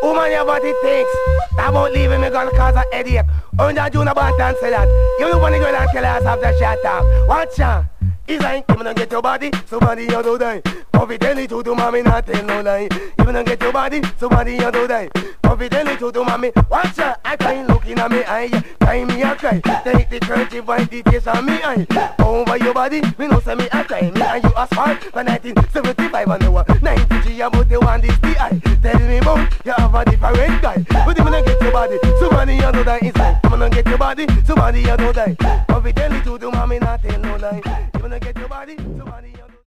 Woman, your body thinks that won't leave me gonna cause a headache. Only a June about and say that. You don't want to go and kill us after shut down. Watch out. He's like, you don't get your body, somebody you don't die. Coffee tell it to mommy, not tell no lie. You don't get your body, somebody you don't die. Coffee tell it to mommy. Watch out, I can't looking at me eye. Cry me a cry. Take the church if I the taste on me eye. Over your body, me no say me a cry. Me and you as far for 1975 and over 93 about the one this the eye. Tell me about you have a different guy. But you don't get your body, somebody you don't die. It's like, you don't get your body, somebody you don't die. Coffee tell it to mommy, not tell no lie. You don't get your body, somebody